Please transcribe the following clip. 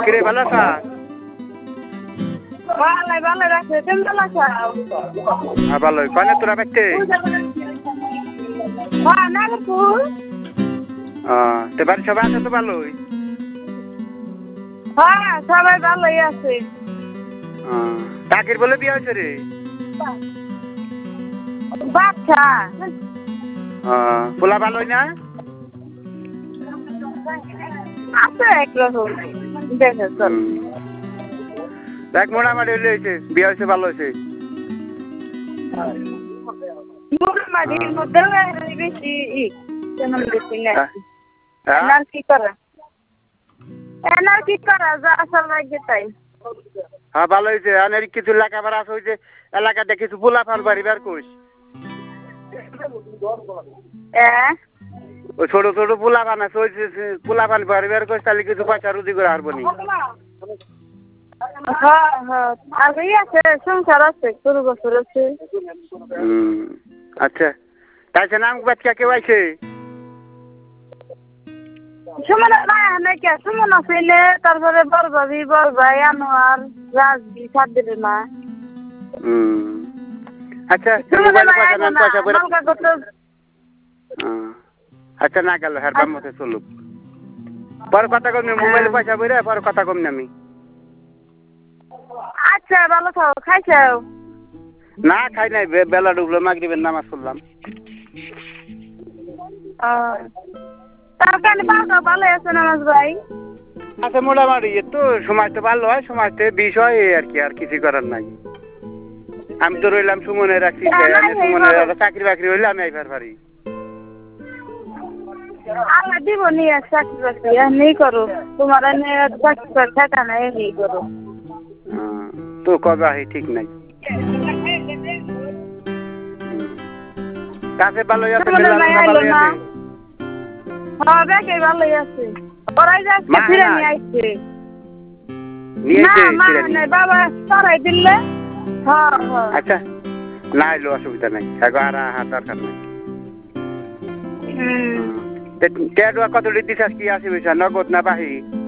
কিরে ভালো আছা? ভালো রাখছে তুমি ভালো আছো? হ্যাঁ ভালোই। কয়না তোরা বাইতে? হ্যাঁ নাগরপুর। তো বাড়ি সবাই আছে তো ভালোই? হ্যাঁ সবাই ভালোই আছে। টাকির বলে বিয়ে হয়েছে রে? বাচ্চা পোলা ভালোই না? আছে একরকম দেখে চল। দেখ মোটামুটি হয়েছে, বিয়ে হয়েছে ভালো হয়েছে। মোটামুটির মধ্যে বেশি তেমন বেশি নেই। হ্যাঁ? এনার কি করা যা আসল লাগে তাই। হ্যাঁ ভালো হয়েছে। অনেক কিছু লেখাপড়া আছে হয়েছে, এলাকাতে কিছু পোলা ফান বাড়িবার কইস। ওই ছোট ছোট পোলা ফান আছে, ওই পোলা ফান বাড়িবার কইস, তাহলে কিছু পয়সা রুজি করে হারবো নি। হ্যাঁ হ্যাঁ আর আছে সংসার আছে গরু বছর আছে। আচ্ছা তাইছে নাম বাচ্চা কেউ আইছে? সুমন নাকি সুমন আছে, তারপরে বড় ভাবি বড় ভাই আনোয়ার রাজবি সাদের মা। আচ্ছা পয়সা করে আচ্ছা না গেল হেরবার মতো চলুক। পরে কথা কম নি, মোবাইলে পয়সা বইরে পরে কথা কম নি আমি। আচ্ছা ভালো থাও, খাইছাও? না খাই নাই, বেলা ডুবলো, মাগরিবের নামাজ পড়লাম। তার কারণে ভালো আছে নামাজ ভাই। আচ্ছা মোটামুটি তো সময় তো ভালো হয়, সময়তে বিষয় এই আর কি, আর কিছু করার নাই। আমি তো রইলাম সুমনের রাখছি, সুমনের চাকরি বাকরি হইলে আমি আইবার পারি। আল্লাহ দিব নিয়ে চাকরি বাকরি নেই করো, তোমার চাকরি থাকা নাই নেই করো। তো কবে আহি ঠিক নাই। কাছে ভালোই আছে, ভালোই আছে। হ্যাঁ দেখে ভালোই আছে। ওরাই যাচ্ছে ফিরে নিয়ে আইছে। না মা নাই বাবা সরাই দিলে। হ্যাঁ হ্যাঁ আচ্ছা না এলো অসুবিধা নাই, আর দরকার নাই। কত দিচ্ছিস কি আসি নগদ না বাহি?